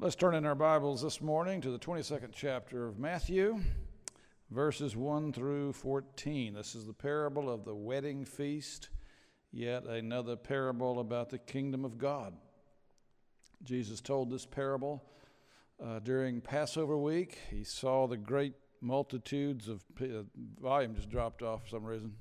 Let's turn in our Bibles this morning to the 22nd chapter of Matthew, verses 1 through 14. This is the parable of the wedding feast, yet another parable about the kingdom of God. Jesus told this parable during Passover week. He saw the great multitudes of volume just dropped off for some reason.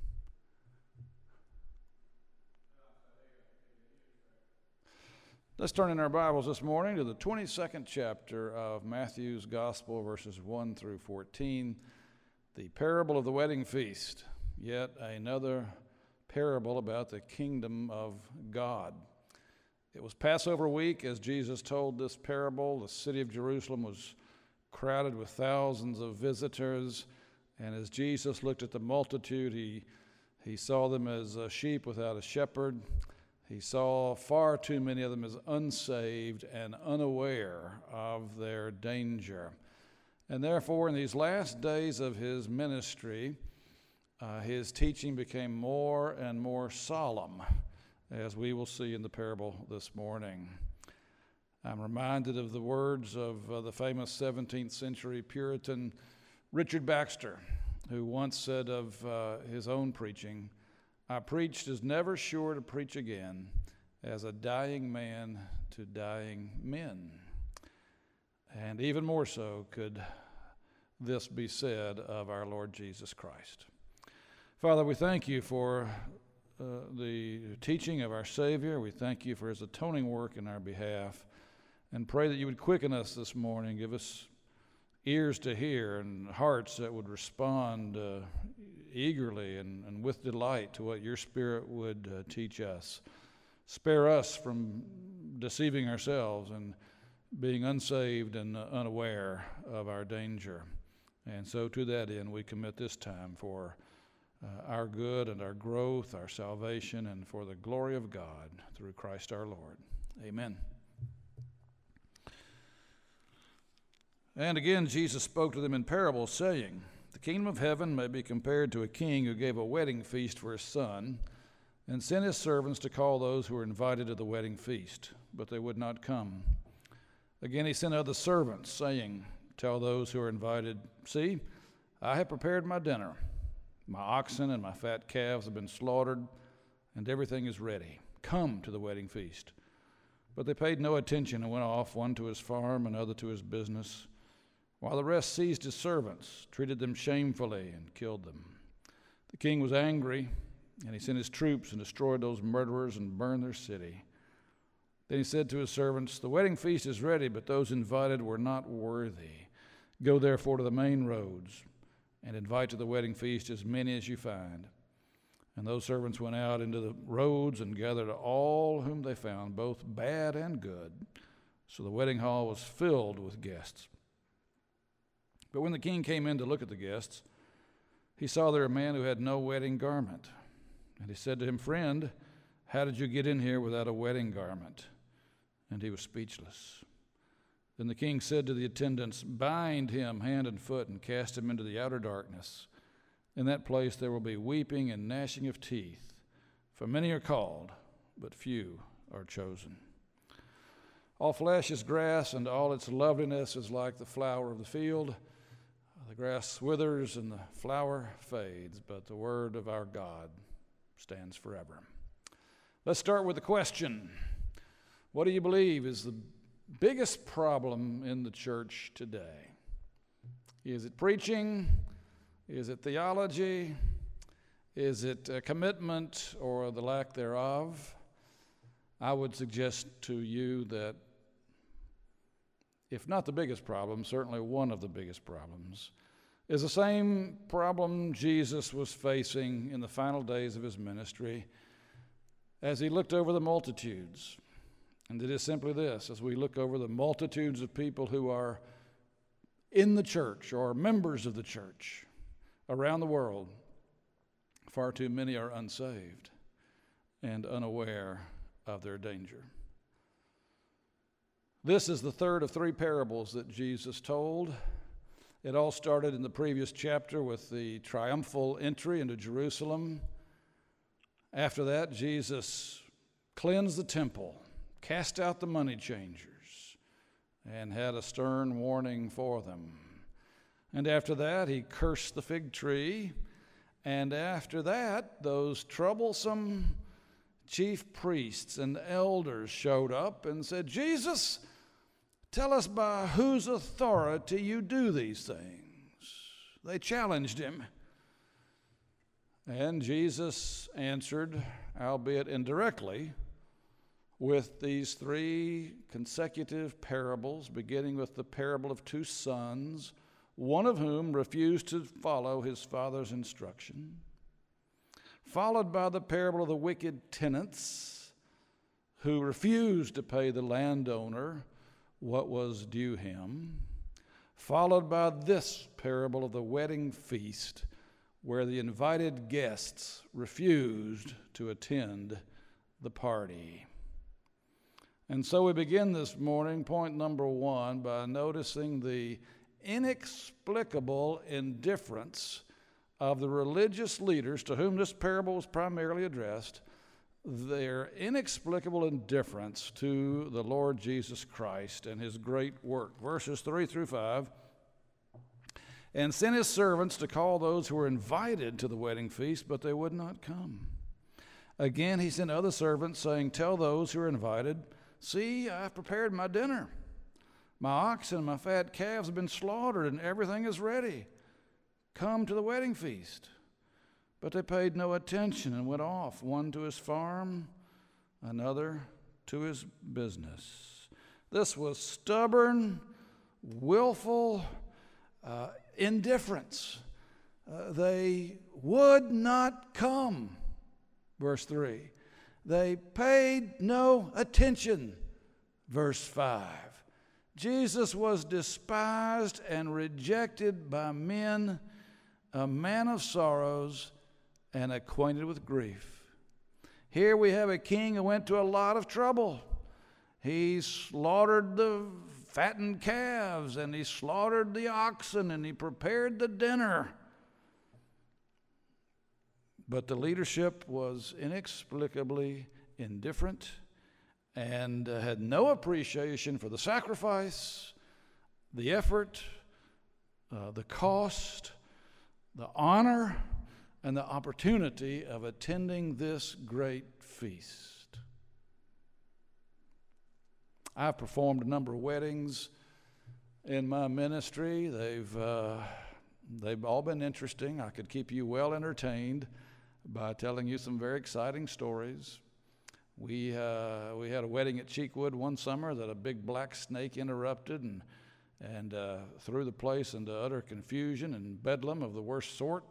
Let's turn in our Bibles this morning to the 22nd chapter of Matthew's Gospel, verses 1 through 14, the parable of the wedding feast, yet another parable about the kingdom of God. It was Passover week as Jesus told this parable. The city of Jerusalem was crowded with thousands of visitors, and as Jesus looked at the multitude, he saw them as sheep without a shepherd. He saw far too many of them as unsaved and unaware of their danger. And therefore, in these last days of his ministry, his teaching became more and more solemn, as we will see in the parable this morning. I'm reminded of the words of the famous 17th century Puritan Richard Baxter, who once said of his own preaching, "I preached as never sure to preach again, as a dying man to dying men." And even more so could this be said of our Lord Jesus Christ. Father, we thank you for the teaching of our Savior. We thank you for his atoning work in our behalf, and pray that you would quicken us this morning, give us ears to hear and hearts that would respond eagerly and with delight to what your Spirit would teach us. Spare us from deceiving ourselves and being unsaved and unaware of our danger. And so to that end, we commit this time for our good and our growth, our salvation, and for the glory of God through Christ our Lord. Amen. And again, Jesus spoke to them in parables, saying, "The kingdom of heaven may be compared to a king who gave a wedding feast for his son, and sent his servants to call those who were invited to the wedding feast, but they would not come. Again he sent other servants, saying, 'Tell those who are invited, see, I have prepared my dinner. My oxen and my fat calves have been slaughtered, and everything is ready. Come to the wedding feast.' But they paid no attention and went off, one to his farm, another to his business, while the rest seized his servants, treated them shamefully, and killed them. The king was angry, and he sent his troops and destroyed those murderers and burned their city. Then he said to his servants, 'The wedding feast is ready, but those invited were not worthy. Go therefore to the main roads, and invite to the wedding feast as many as you find.' And those servants went out into the roads and gathered all whom they found, both bad and good. So the wedding hall was filled with guests. But when the king came in to look at the guests, he saw there a man who had no wedding garment. And he said to him, 'Friend, how did you get in here without a wedding garment?' And he was speechless. Then the king said to the attendants, 'Bind him hand and foot and cast him into the outer darkness. In that place there will be weeping and gnashing of teeth, for many are called, but few are chosen. All flesh is grass, and all its loveliness is like the flower of the field. The grass withers and the flower fades, but the word of our God stands forever.'" Let's start with the question. What do you believe is the biggest problem in the church today? Is it preaching? Is it theology? Is it commitment or the lack thereof? I would suggest to you that if not the biggest problem, certainly one of the biggest problems, is the same problem Jesus was facing in the final days of his ministry as he looked over the multitudes. And it is simply this: as we look over the multitudes of people who are in the church or members of the church around the world, far too many are unsaved and unaware of their danger. This is the third of three parables that Jesus told. It all started in the previous chapter with the triumphal entry into Jerusalem. After that, Jesus cleansed the temple, cast out the money changers, and had a stern warning for them. And after that, he cursed the fig tree. And after that, those troublesome chief priests and elders showed up and said, "Jesus, tell us by whose authority you do these things." They challenged him. And Jesus answered, albeit indirectly, with these 3 consecutive parables, beginning with the parable of 2 sons, one of whom refused to follow his father's instruction, followed by the parable of the wicked tenants who refused to pay the landowner what was due him, followed by this parable of the wedding feast, where the invited guests refused to attend the party. And so we begin this morning, point number 1, by noticing the inexplicable indifference of the religious leaders to whom this parable was primarily addressed, their inexplicable indifference to the Lord Jesus Christ and his great work. Verses 3 through 5, "And sent his servants to call those who were invited to the wedding feast, but they would not come. Again he sent other servants, saying, Tell those who are invited, See, I have prepared my dinner. My oxen and my fat calves have been slaughtered, and everything is ready. Come to the wedding feast." But they paid no attention and went off, one to his farm, another to his business. This was stubborn, willful indifference. They would not come. Verse 3. They paid no attention. Verse 5. Jesus was despised and rejected by men, a man of sorrows and acquainted with grief. Here we have a king who went to a lot of trouble. He slaughtered the fattened calves, and he slaughtered the oxen, and he prepared the dinner. But the leadership was inexplicably indifferent and had no appreciation for the sacrifice, the effort, the cost, the honor, and the opportunity of attending this great feast. I've performed a number of weddings in my ministry. They've all been interesting. I could keep you well entertained by telling you some very exciting stories. We had a wedding at Cheekwood one summer that a big black snake interrupted and threw the place into utter confusion and bedlam of the worst sort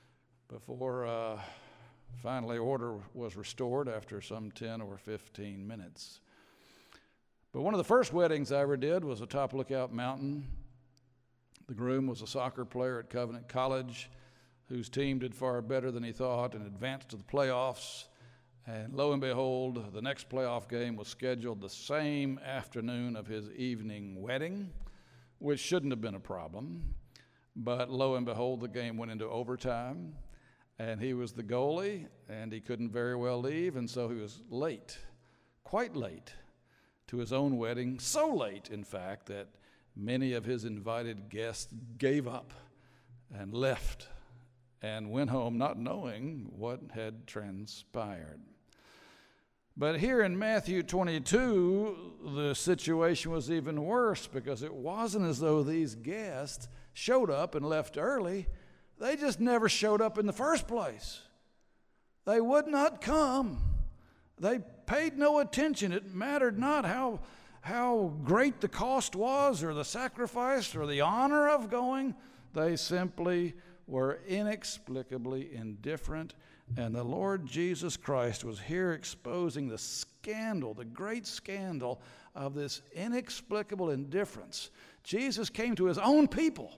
before finally order was restored after some 10 or 15 minutes. But one of the first weddings I ever did was atop Lookout Mountain. The groom was a soccer player at Covenant College whose team did far better than he thought and advanced to the playoffs. And lo and behold, the next playoff game was scheduled the same afternoon of his evening wedding, which shouldn't have been a problem. But lo and behold, the game went into overtime, and he was the goalie, and he couldn't very well leave, and so he was late, quite late, to his own wedding, so late, in fact, that many of his invited guests gave up and left and went home not knowing what had transpired. But here in Matthew 22, the situation was even worse, because it wasn't as though these guests showed up and left early. They just never showed up in the first place. They would not come. They paid no attention. It mattered not how great the cost was or the sacrifice or the honor of going. They simply were inexplicably indifferent. And the Lord Jesus Christ was here exposing the scandal, the great scandal of this inexplicable indifference. Jesus came to his own people,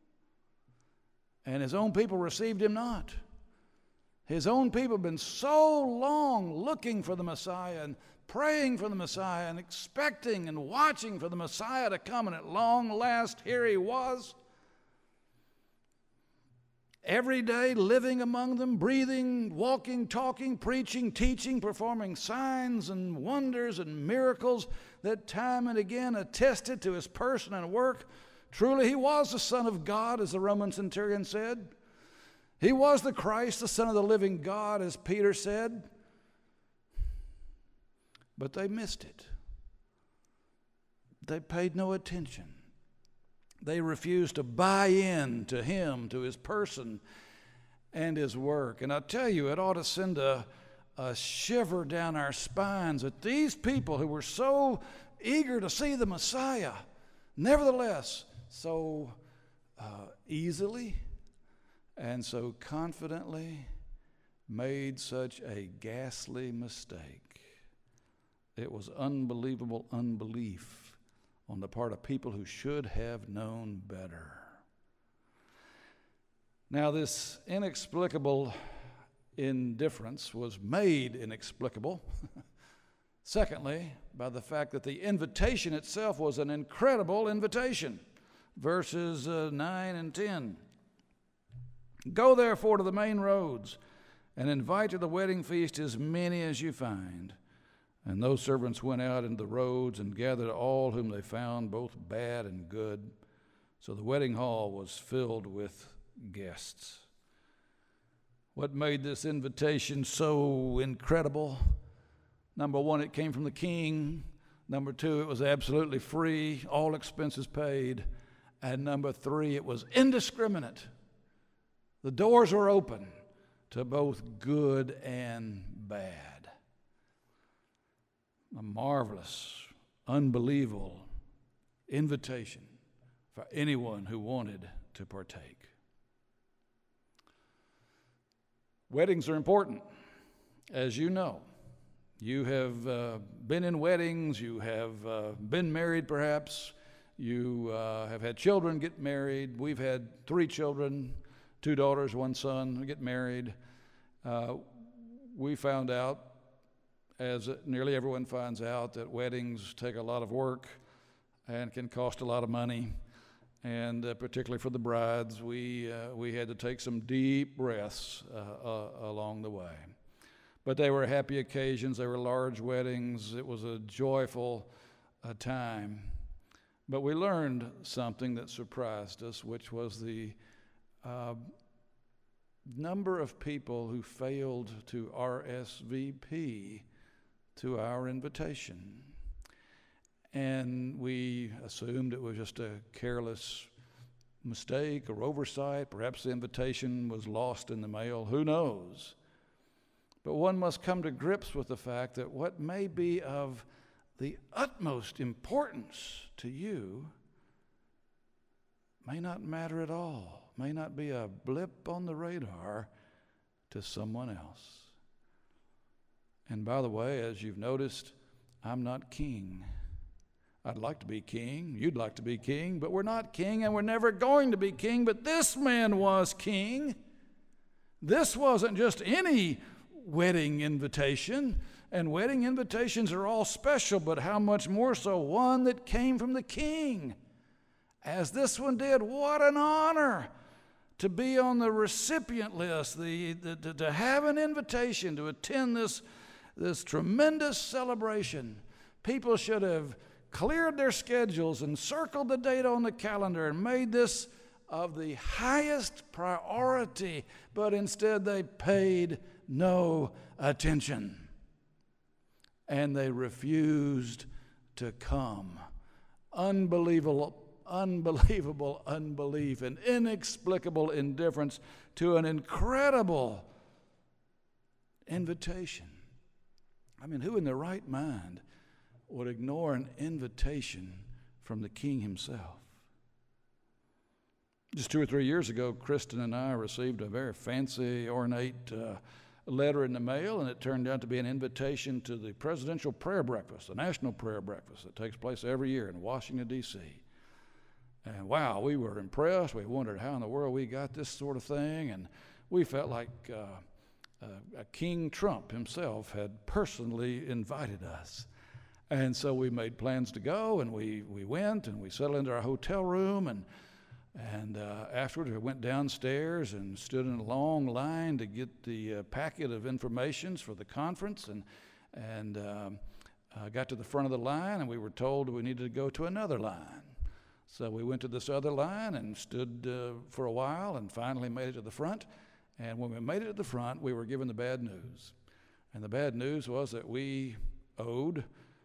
and his own people received him not. His own people have been so long looking for the Messiah and praying for the Messiah and expecting and watching for the Messiah to come, and at long last, here he was. every day living among them, breathing, walking, talking, preaching, teaching, performing signs and wonders and miracles that time and again attested to his person and work. Truly, he was the Son of God, as the Roman centurion said. He was the Christ, the Son of the living God, as Peter said. But they missed it. They paid no attention. They refused to buy in to him, to his person and his work. And I tell you, it ought to send a shiver down our spines that these people who were so eager to see the Messiah, nevertheless, so easily and so confidently made such a ghastly mistake. It was unbelievable unbelief on the part of people who should have known better. Now, this inexplicable indifference was made inexplicable, secondly, by the fact that the invitation itself was an incredible invitation. Verses 9 and 10. Go therefore to the main roads and invite to the wedding feast as many as you find. And those servants went out into the roads and gathered all whom they found, both bad and good. So the wedding hall was filled with guests. What made this invitation so incredible? Number one, it came from the king. Number two, it was absolutely free, all expenses paid. And number three, it was indiscriminate. The doors were open to both good and bad. A marvelous, unbelievable invitation for anyone who wanted to partake. Weddings are important, as you know. You have been in weddings, you have been married perhaps, you have had children get married. We've had 3 children, 2 daughters, 1 son, get married. We found out, as nearly everyone finds out, that weddings take a lot of work and can cost a lot of money. And particularly for the brides, we had to take some deep breaths along the way. But they were happy occasions. They were large weddings. It was a joyful time. But we learned something that surprised us, which was the number of people who failed to RSVP to our invitation. And we assumed it was just a careless mistake or oversight. Perhaps the invitation was lost in the mail. Who knows? But one must come to grips with the fact that what may be of the utmost importance to you may not matter at all, may not be a blip on the radar to someone else. And by the way, as you've noticed, I'm not king. I'd like to be king. You'd like to be king, but we're not king, and we're never going to be king. But this man was king. This wasn't just any wedding invitation, and wedding invitations are all special, but how much more so one that came from the king, as this one did. What an honor to be on the recipient list, to have an invitation to attend this tremendous celebration. People should have cleared their schedules and circled the date on the calendar and made this of the highest priority, but instead they paid no attention. And they refused to come. Unbelievable unbelief and inexplicable indifference to an incredible invitation. I mean, who in their right mind would ignore an invitation from the king himself? Just 2 or 3 years ago, Kristen and I received a very fancy, ornate letter in the mail, and it turned out to be an invitation to the Presidential Prayer Breakfast, the National Prayer Breakfast that takes place every year in Washington, D.C. And wow, we were impressed. We wondered how in the world we got this sort of thing, and we felt like King Trump himself had personally invited us. And so we made plans to go, and we went, and we settled into our hotel room, and And afterwards, I went downstairs and stood in a long line to get the packet of informations for the conference. And got to the front of the line, and we were told we needed to go to another line. So we went to this other line and stood for a while and finally made it to the front. And when we made it to the front, we were given the bad news. And the bad news was that we owed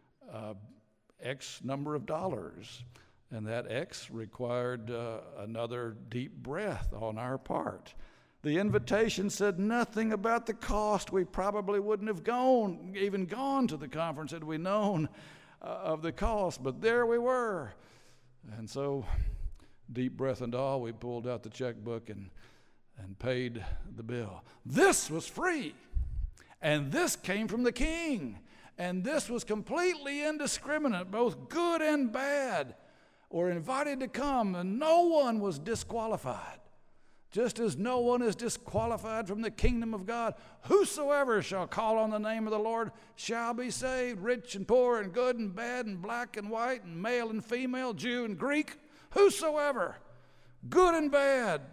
X number of dollars. And that X required another deep breath on our part. The invitation said nothing about the cost. We probably wouldn't have even gone to the conference had we known of the cost. But there we were. And so, deep breath and all, we pulled out the checkbook and paid the bill. This was free. And this came from the King. And this was completely indiscriminate, both good and bad were invited to come, and no one was disqualified. Just as no one is disqualified from the kingdom of God. Whosoever shall call on the name of the Lord shall be saved, rich and poor and good and bad and black and white and male and female, Jew and Greek, whosoever, good and bad,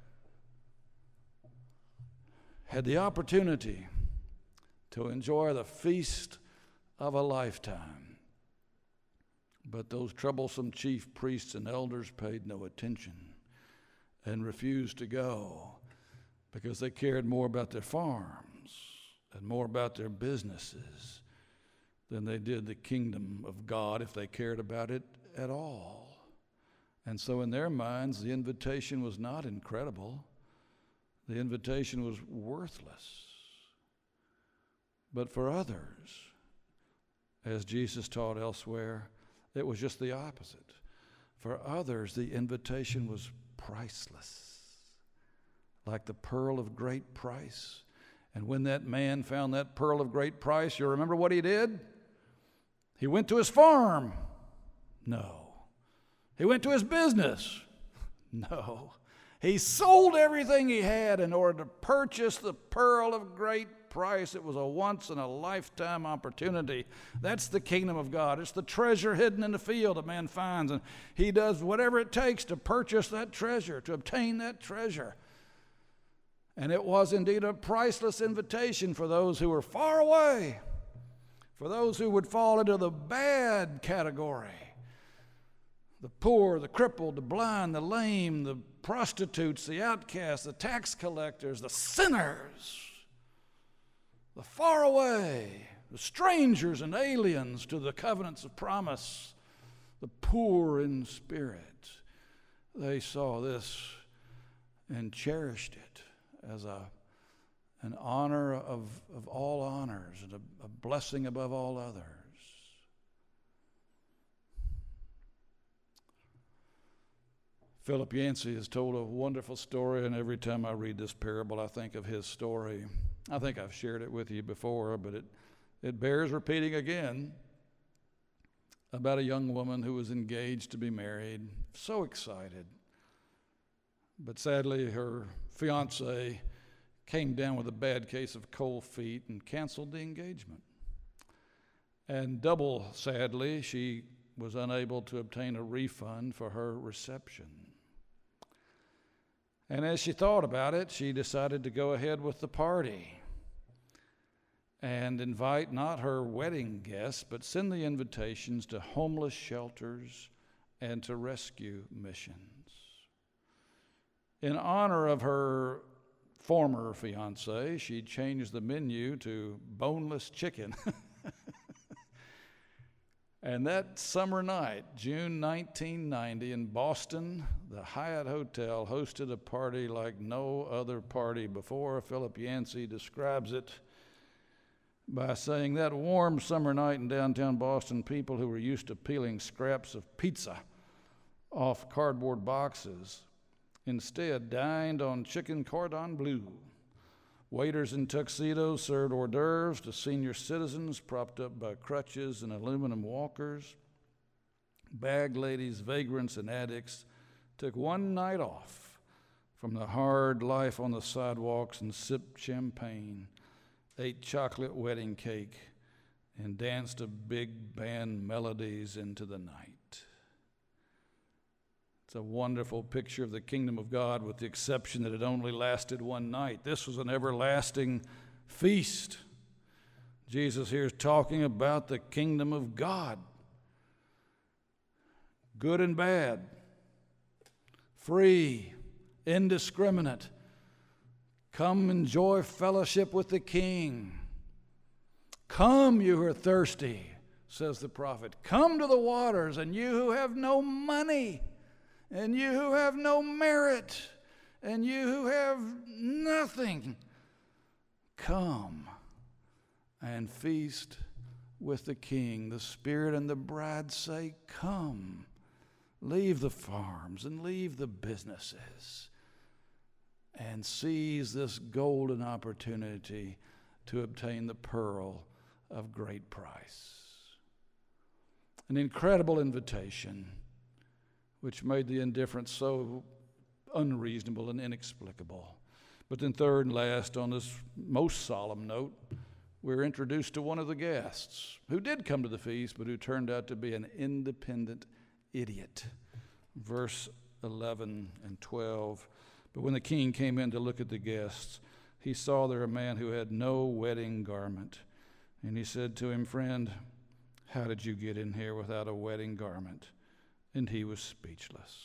had the opportunity to enjoy the feast of a lifetime. But those troublesome chief priests and elders paid no attention and refused to go because they cared more about their farms and more about their businesses than they did the kingdom of God, if they cared about it at all. And so in their minds, the invitation was not incredible. The invitation was worthless. But for others, as Jesus taught elsewhere, it was just the opposite. For others, the invitation was priceless, like the pearl of great price. And when that man found that pearl of great price, you remember what he did? He went to his farm. No. He went to his business. No. He sold everything he had in order to purchase the pearl of great price. It was a once-in-a-lifetime opportunity. That's the kingdom of God. It's the treasure hidden in the field a man finds, and he does whatever it takes to purchase that treasure, to obtain that treasure. And it was indeed a priceless invitation for those who were far away, for those who would fall into the bad category. The poor, the crippled, the blind, the lame, the prostitutes, the outcasts, the tax collectors, the sinners, the far away, the strangers and aliens to the covenants of promise, the poor in spirit. They saw this and cherished it as an honor of all honors and a blessing above all others. Philip Yancey has told a wonderful story, and every time I read this parable, I think of his story. I think I've shared it with you before, but it bears repeating again, about a young woman who was engaged to be married, so excited. But sadly, her fiancé came down with a bad case of cold feet and canceled the engagement. And double sadly, she was unable to obtain a refund for her reception. And as she thought about it, she decided to go ahead with the party and invite not her wedding guests, but send the invitations to homeless shelters and to rescue missions. In honor of her former fiancé, she changed the menu to boneless chicken. And that summer night, June 1990, in Boston, the Hyatt Hotel hosted a party like no other party before. Philip Yancey describes it by saying that warm summer night in downtown Boston, people who were used to peeling scraps of pizza off cardboard boxes instead dined on chicken cordon bleu. Waiters in tuxedos served hors d'oeuvres to senior citizens propped up by crutches and aluminum walkers. Bag ladies, vagrants, and addicts took one night off from the hard life on the sidewalks and sipped champagne, ate chocolate wedding cake, and danced to big band melodies into the night. It's a wonderful picture of the kingdom of God, with the exception that it only lasted one night. This was an everlasting feast. Jesus here is talking about the kingdom of God. Good and bad, free, indiscriminate. Come enjoy fellowship with the King. Come, you who are thirsty, says the prophet. Come to the waters, and you who have no money, and you who have no merit, and you who have nothing, come and feast with the King. The Spirit and the bride say, come. Leave the farms and leave the businesses and seize this golden opportunity to obtain the pearl of great price. An incredible invitation which made the indifference so unreasonable and inexplicable. But then third and last, on this most solemn note, we're introduced to one of the guests who did come to the feast, but who turned out to be an independent idiot. Verse 11 and 12. But when the king came in to look at the guests, he saw there a man who had no wedding garment. And he said to him, friend, how did you get in here without a wedding garment? And he was speechless.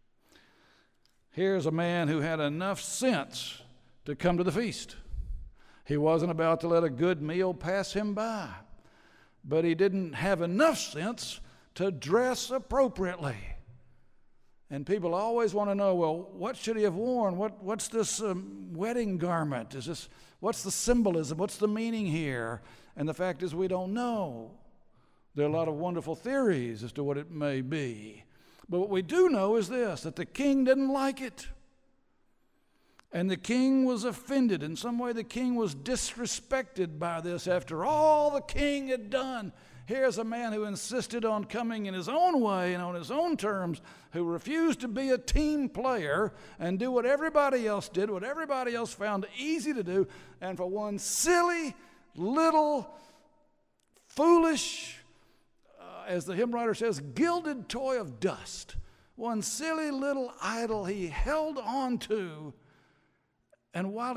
Here's a man who had enough sense to come to the feast. He wasn't about to let a good meal pass him by, but he didn't have enough sense to dress appropriately. And people always want to know, well, what should he have worn? What's this wedding garment? What's the symbolism? What's the meaning here? And the fact is, we don't know. There are a lot of wonderful theories as to what it may be. But what we do know is this, that the king didn't like it. And the king was offended. In some way, the king was disrespected by this after all the king had done. Here's a man who insisted on coming in his own way and on his own terms, who refused to be a team player and do what everybody else did, what everybody else found easy to do. And for one silly, little, foolish, as the hymn writer says, gilded toy of dust, one silly little idol he held on to. And while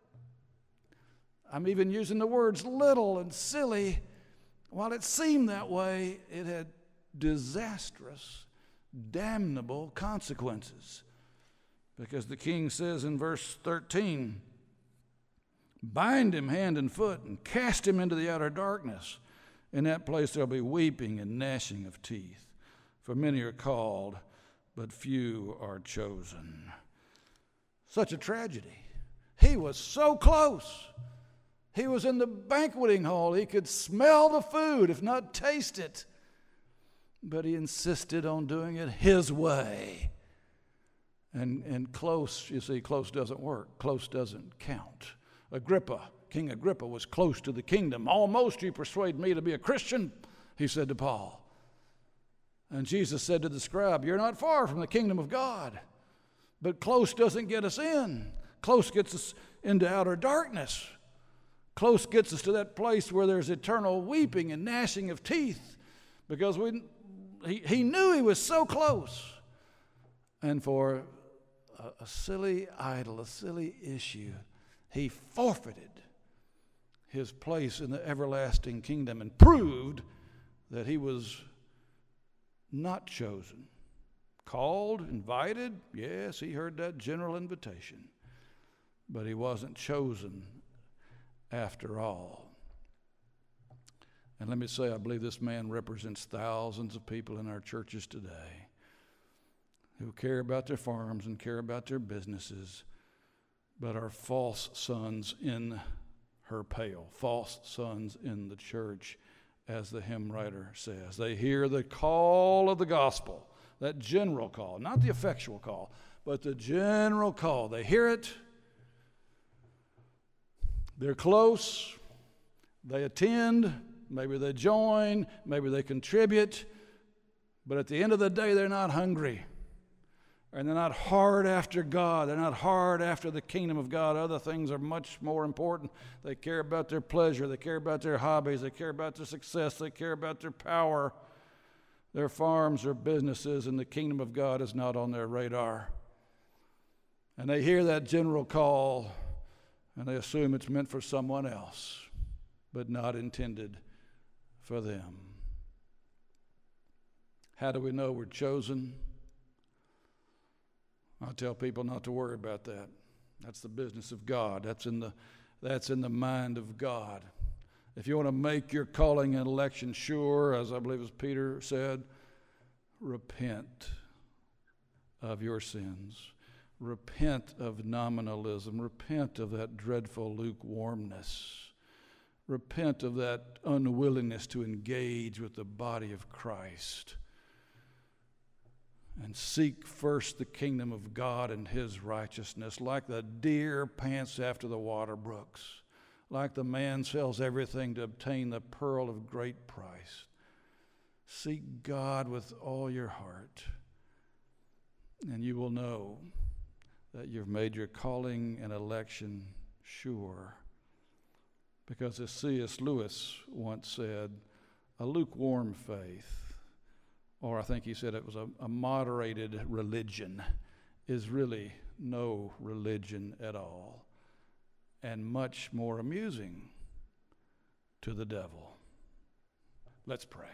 I'm even using the words little and silly, while it seemed that way, it had disastrous, damnable consequences. Because the king says in verse 13, bind him hand and foot and cast him into the outer darkness. In that place there'll be weeping and gnashing of teeth. For many are called, but few are chosen. Such a tragedy. He was so close. He was in the banqueting hall. He could smell the food, if not taste it. But he insisted on doing it his way. And close, you see, close doesn't work. Close doesn't count. King Agrippa was close to the kingdom. Almost you persuade me to be a Christian, he said to Paul. And Jesus said to the scribe, you're not far from the kingdom of God. But close doesn't get us in. Close gets us into outer darkness. Close gets us to that place where there's eternal weeping and gnashing of teeth, because he knew he was so close. And for a silly idol, a silly issue, he forfeited his place in the everlasting kingdom and proved that he was not chosen. Called, invited, yes, he heard that general invitation, but he wasn't chosen after all. And let me say, I believe this man represents thousands of people in our churches today who care about their farms and care about their businesses, but are false sons in her pale, false sons in the church, as the hymn writer says. They hear the call of the gospel, that general call, not the effectual call, but the general call. They hear it. They're close, they attend, maybe they join, maybe they contribute, but at the end of the day, they're not hungry. And they're not hard after God. They're not hard after the kingdom of God. Other things are much more important. They care about their pleasure. They care about their hobbies. They care about their success. They care about their power. their farms, their businesses, and the kingdom of God is not on their radar. And they hear that general call, and they assume it's meant for someone else, but not intended for them. How do we know we're chosen? I tell people not to worry about that. That's the business of God. That's in the mind of God. If you want to make your calling and election sure, as I believe as Peter said, repent of your sins. Repent of nominalism. Repent of that dreadful lukewarmness. Repent of that unwillingness to engage with the body of Christ. And seek first the kingdom of God and his righteousness, like the deer pants after the water brooks, like the man sells everything to obtain the pearl of great price. Seek God with all your heart, and you will know that you've made your calling and election sure. Because as C.S. Lewis once said, a lukewarm faith, or I think he said it was a moderated religion, is really no religion at all, and much more amusing to the devil. Let's pray.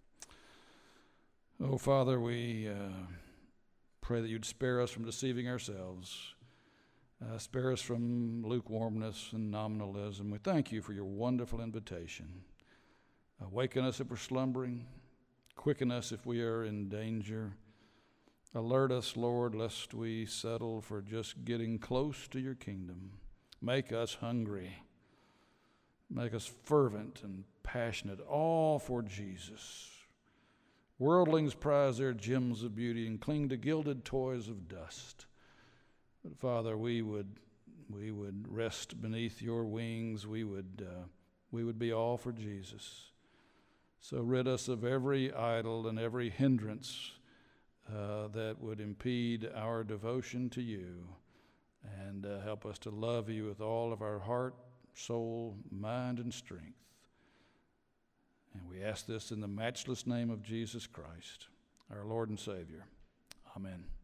Oh, Father, we pray that you'd spare us from deceiving ourselves, spare us from lukewarmness and nominalism. We thank you for your wonderful invitation. Awaken us if we're slumbering. Quicken us if we are in danger. Alert us, Lord, lest we settle for just getting close to your kingdom. Make us hungry. Make us fervent and passionate, all for Jesus. Worldlings prize their gems of beauty and cling to gilded toys of dust. But Father, we would rest beneath your wings. We would be all for Jesus. So rid us of every idol and every hindrance that would impede our devotion to you, and help us to love you with all of our heart, soul, mind, and strength. And we ask this in the matchless name of Jesus Christ, our Lord and Savior. Amen.